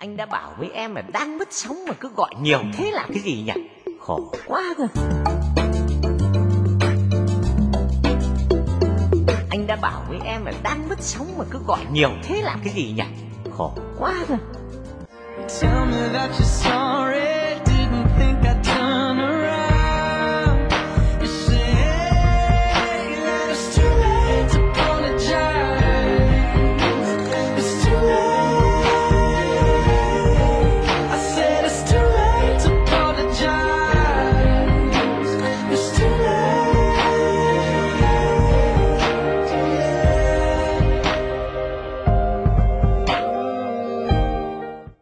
Anh đã bảo với em là đang mất sóng mà cứ gọi nhiều thế là cái gì nhỉ? Khổ quá cơ. Anh đã bảo với em là đang mất sóng mà cứ gọi nhiều thế là cái gì nhỉ? Khổ quá cơ. Tell me that you're sorry.